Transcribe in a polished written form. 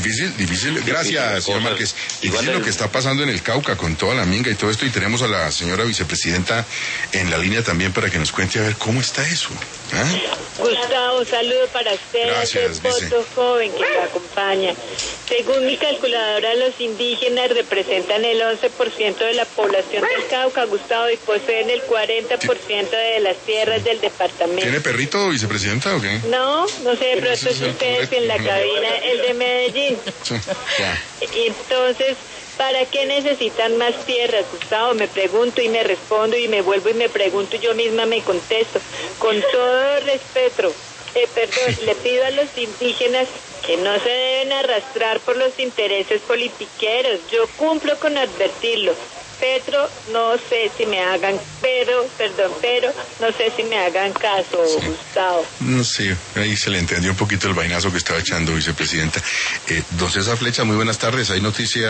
Difícil. Gracias, señor Márquez. Difícil lo que está pasando en el Cauca con toda la minga y todo esto, y tenemos a la señora vicepresidenta en la línea también para que nos cuente a ver cómo está eso. Gustavo, un saludo para usted, gracias, voto joven que me acompaña. Según mi calculadora, los indígenas representan el 11% de la población del Cauca, Gustavo, y poseen el 40% de las tierras del departamento. ¿Tiene perrito, vicepresidenta, o qué? No sé, pero esto es ustedes en la cabina, el de Medellín. Sí, ya. Y entonces, ¿para qué necesitan más tierras, Gustavo? Me pregunto y me respondo y me vuelvo y me pregunto y yo misma me contesto. Con todo respeto, le pido a los indígenas que no se deben arrastrar por los intereses politiqueros. Yo cumplo con advertirlos. Petro, no sé si me hagan, pero no sé si me hagan caso, Gustavo. No sé, ahí se le entendió un poquito el vainazo que estaba echando, vicepresidenta. Don César Flecha, muy buenas tardes. Hay noticias.